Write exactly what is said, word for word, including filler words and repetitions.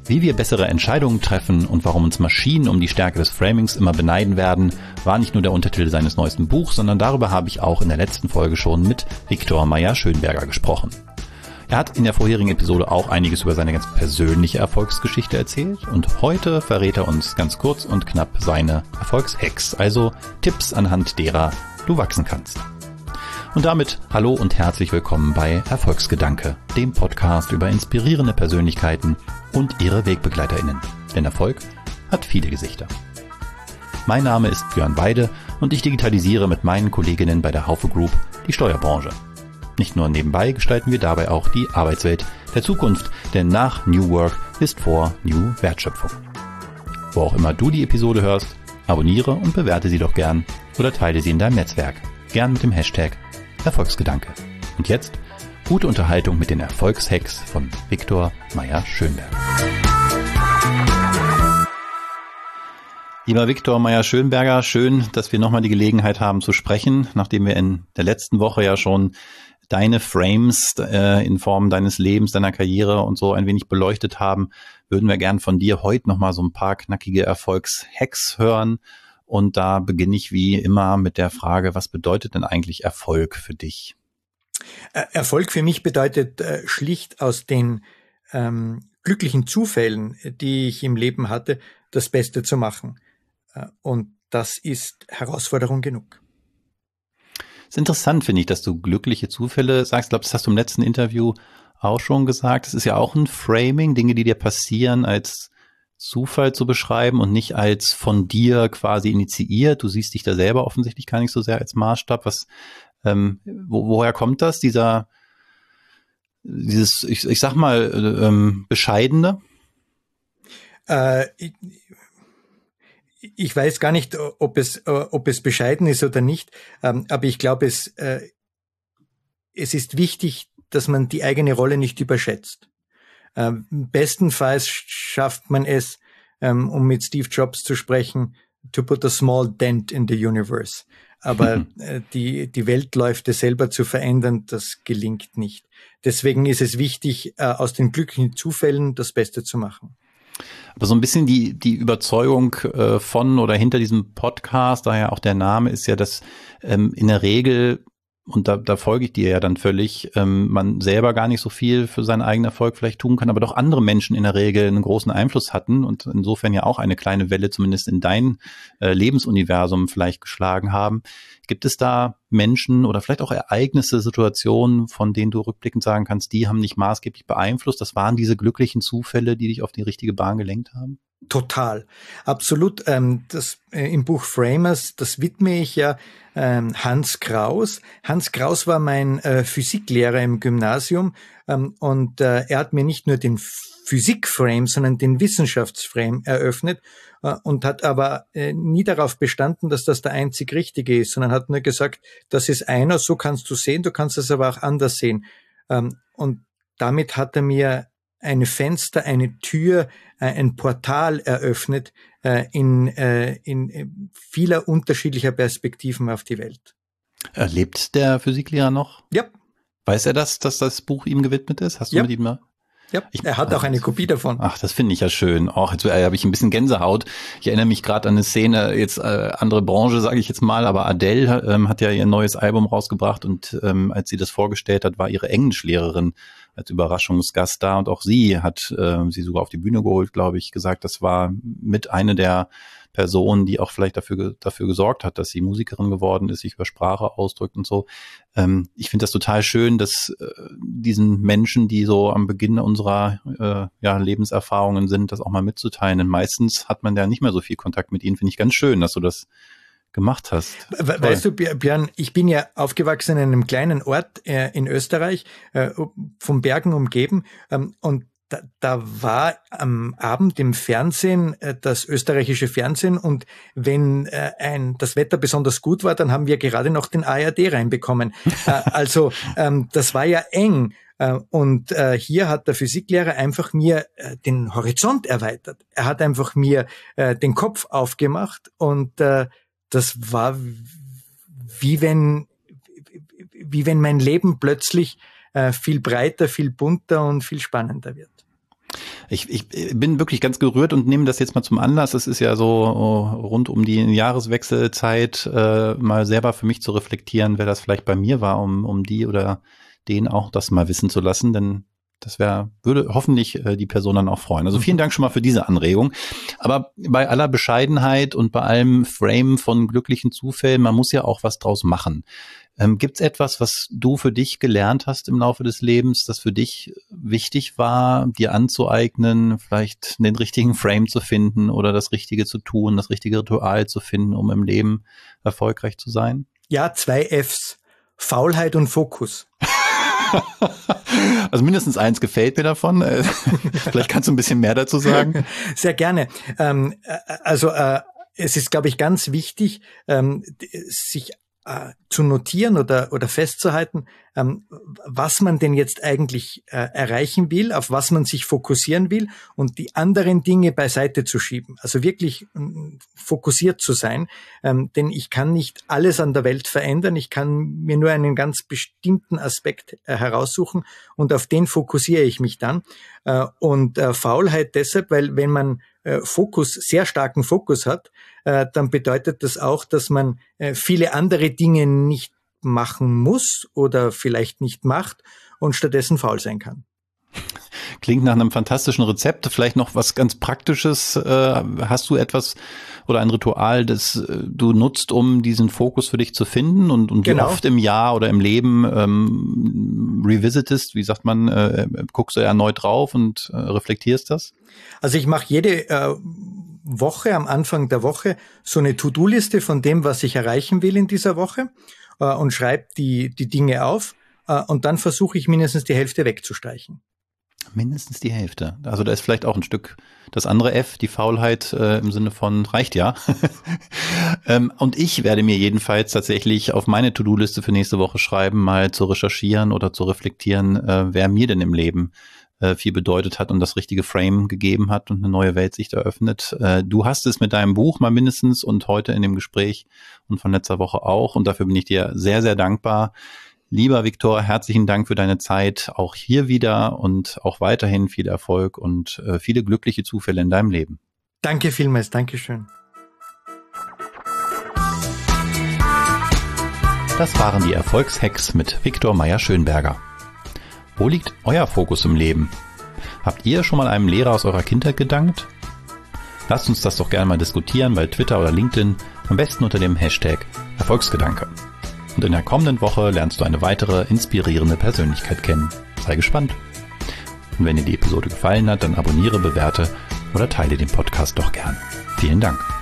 Wie wir bessere Entscheidungen treffen und warum uns Maschinen um die Stärke des Framings immer beneiden werden, war nicht nur der Untertitel seines neuesten Buchs, sondern darüber habe ich auch in der letzten Folge schon mit Viktor Meyer-Schönberger gesprochen. Er hat in der vorherigen Episode auch einiges über seine ganz persönliche Erfolgsgeschichte erzählt und heute verrät er uns ganz kurz und knapp seine Erfolgshacks, also Tipps, anhand derer du wachsen kannst. Und damit hallo und herzlich willkommen bei Erfolgsgedanke, dem Podcast über inspirierende Persönlichkeiten und ihre WegbegleiterInnen. Denn Erfolg hat viele Gesichter. Mein Name ist Björn Weide und ich digitalisiere mit meinen Kolleginnen bei der Haufe Group die Steuerbranche. Nicht nur nebenbei gestalten wir dabei auch die Arbeitswelt der Zukunft, denn nach New Work ist vor New Wertschöpfung. Wo auch immer du die Episode hörst, abonniere und bewerte sie doch gern oder teile sie in deinem Netzwerk, gern mit dem Hashtag Erfolgsgedanke. Und jetzt gute Unterhaltung mit den Erfolgshacks von Viktor Meyer-Schönberger. Lieber Viktor Meyer-Schönberger, schön, dass wir nochmal die Gelegenheit haben zu sprechen, nachdem wir in der letzten Woche ja schon deine Frames äh, in Form deines Lebens, deiner Karriere und so ein wenig beleuchtet haben, würden wir gern von dir heute nochmal so ein paar knackige Erfolgshacks hören. Und da beginne ich wie immer mit der Frage, was bedeutet denn eigentlich Erfolg für dich? Erfolg für mich bedeutet äh, schlicht aus den ähm, glücklichen Zufällen, die ich im Leben hatte, das Beste zu machen. Äh, und das ist Herausforderung genug. Es ist interessant, finde ich, dass du glückliche Zufälle sagst. Ich glaube, das hast du im letzten Interview auch schon gesagt. Es ist ja auch ein Framing, Dinge, die dir passieren, als Zufall zu beschreiben und nicht als von dir quasi initiiert. Du siehst dich da selber offensichtlich gar nicht so sehr als Maßstab. Was, ähm, wo, woher kommt das? Dieser, dieses, ich, ich sag mal, ähm, Bescheidene? Äh, ich, ich weiß gar nicht, ob es, ob es bescheiden ist oder nicht. Ähm, aber ich glaube, es, äh, es ist wichtig, dass man die eigene Rolle nicht überschätzt. Ähm, bestenfalls schafft man es, ähm, um mit Steve Jobs zu sprechen, to put a small dent in the universe. Aber äh, die, die Weltläufe selber zu verändern, das gelingt nicht. Deswegen ist es wichtig, äh, aus den glücklichen Zufällen das Beste zu machen. Aber so ein bisschen die, die Überzeugung äh, von oder hinter diesem Podcast, daher auch der Name, ist ja, dass ähm, in der Regel, und da, da folge ich dir ja dann völlig, ähm, man selber gar nicht so viel für seinen eigenen Erfolg vielleicht tun kann, aber doch andere Menschen in der Regel einen großen Einfluss hatten und insofern ja auch eine kleine Welle zumindest in dein äh, Lebensuniversum vielleicht geschlagen haben. Gibt es da Menschen oder vielleicht auch Ereignisse, Situationen, von denen du rückblickend sagen kannst, die haben dich maßgeblich beeinflusst? Das waren diese glücklichen Zufälle, die dich auf die richtige Bahn gelenkt haben? Total, absolut. Ähm, das äh, im Buch Framers, das widme ich ja ähm, Hans Kraus. Hans Kraus war mein äh, Physiklehrer im Gymnasium ähm, und äh, er hat mir nicht nur den Physikframe, sondern den Wissenschaftsframe eröffnet äh, und hat aber äh, nie darauf bestanden, dass das der einzig Richtige ist, sondern hat nur gesagt, das ist einer, so kannst du sehen, du kannst es aber auch anders sehen. Ähm, und damit hat er mir ein Fenster, eine Tür, ein Portal eröffnet äh, in, äh, in vieler unterschiedlicher Perspektiven auf die Welt. Lebt der Physiklehrer noch? Ja. Weiß er das, dass das Buch ihm gewidmet ist? Hast du ja. mit ihm mal? Ja, ich, er hat auch eine Kopie davon. Ach, das finde ich ja schön. Auch jetzt äh, habe ich ein bisschen Gänsehaut. Ich erinnere mich gerade an eine Szene, jetzt äh, andere Branche, sage ich jetzt mal, aber Adele ähm, hat ja ihr neues Album rausgebracht und ähm, als sie das vorgestellt hat, war ihre Englischlehrerin als Überraschungsgast da und auch sie hat äh, sie sogar auf die Bühne geholt, glaube ich, gesagt, das war mit eine der Personen, die auch vielleicht dafür dafür gesorgt hat, dass sie Musikerin geworden ist, sich über Sprache ausdrückt und so. Ähm, ich finde das total schön, dass äh, diesen Menschen, die so am Beginn unserer äh, ja, Lebenserfahrungen sind, das auch mal mitzuteilen. Denn meistens hat man ja nicht mehr so viel Kontakt mit ihnen. Finde ich ganz schön, dass du das gemacht hast. We- weißt du, Björn, ich bin ja aufgewachsen in einem kleinen Ort äh, in Österreich, äh, von Bergen umgeben, ähm, und Da, da war am Abend im Fernsehen äh, das österreichische Fernsehen und wenn äh, ein das Wetter besonders gut war, dann haben wir gerade noch den A R D reinbekommen. äh, also ähm, das war ja eng. Äh, und äh, hier hat der Physiklehrer einfach mir äh, den Horizont erweitert. Er hat einfach mir äh, den Kopf aufgemacht und äh, das war wie wenn wie wenn mein Leben plötzlich äh, viel breiter, viel bunter und viel spannender wird. Ich, ich bin wirklich ganz gerührt und nehme das jetzt mal zum Anlass. Es ist ja so rund um die Jahreswechselzeit, äh, mal selber für mich zu reflektieren, wer das vielleicht bei mir war, um, um die oder den auch das mal wissen zu lassen, denn das wäre, würde hoffentlich äh, die Person dann auch freuen. Also vielen Dank schon mal für diese Anregung. Aber bei aller Bescheidenheit und bei allem Frame von glücklichen Zufällen, man muss ja auch was draus machen. Ähm, gibt's etwas, was du für dich gelernt hast im Laufe des Lebens, das für dich wichtig war, dir anzueignen, vielleicht den richtigen Frame zu finden oder das Richtige zu tun, das richtige Ritual zu finden, um im Leben erfolgreich zu sein? Ja, zwei Fs. Faulheit und Fokus. Also mindestens eins gefällt mir davon. Vielleicht kannst du ein bisschen mehr dazu sagen. Sehr gerne. Ähm, also äh, es ist, glaube ich, ganz wichtig, ähm, sich äh, zu notieren oder oder festzuhalten, ähm, was man denn jetzt eigentlich äh, erreichen will, auf was man sich fokussieren will und die anderen Dinge beiseite zu schieben. Also wirklich ähm, fokussiert zu sein, ähm, denn ich kann nicht alles an der Welt verändern. Ich kann mir nur einen ganz bestimmten Aspekt äh, heraussuchen und auf den fokussiere ich mich dann. Äh, und äh, Faulheit deshalb, weil wenn man äh, Fokus, sehr starken Fokus hat, äh, dann bedeutet das auch, dass man äh, viele andere Dinge nicht machen muss oder vielleicht nicht macht und stattdessen faul sein kann. Klingt nach einem fantastischen Rezept. Vielleicht noch was ganz Praktisches. Äh, hast du etwas oder ein Ritual, das äh, du nutzt, um diesen Fokus für dich zu finden und, und Genau. wie oft im Jahr oder im Leben ähm, revisitest, wie sagt man, äh, guckst du erneut drauf und äh, reflektierst das? Also ich mache jede äh, Woche, am Anfang der Woche, so eine To-Do-Liste von dem, was ich erreichen will in dieser Woche äh, und schreibe die, die Dinge auf äh, und dann versuche ich mindestens die Hälfte wegzustreichen. Mindestens die Hälfte. Also da ist vielleicht auch ein Stück das andere F, die Faulheit äh, im Sinne von reicht ja. ähm, und ich werde mir jedenfalls tatsächlich auf meine To-Do-Liste für nächste Woche schreiben, mal zu recherchieren oder zu reflektieren, äh, wer mir denn im Leben äh, viel bedeutet hat und das richtige Frame gegeben hat und eine neue Weltsicht eröffnet. Äh, du hast es mit deinem Buch mal mindestens und heute in dem Gespräch und von letzter Woche auch und dafür bin ich dir sehr, sehr dankbar. Lieber Viktor, herzlichen Dank für deine Zeit, auch hier wieder und auch weiterhin viel Erfolg und äh, viele glückliche Zufälle in deinem Leben. Danke vielmals, Dankeschön. Das waren die Erfolgshacks mit Viktor Meyer-Schönberger. Wo liegt euer Fokus im Leben? Habt ihr schon mal einem Lehrer aus eurer Kindheit gedankt? Lasst uns das doch gerne mal diskutieren bei Twitter oder LinkedIn, am besten unter dem Hashtag Erfolgsgedanke. Und in der kommenden Woche lernst du eine weitere inspirierende Persönlichkeit kennen. Sei gespannt. Und wenn dir die Episode gefallen hat, dann abonniere, bewerte oder teile den Podcast doch gern. Vielen Dank.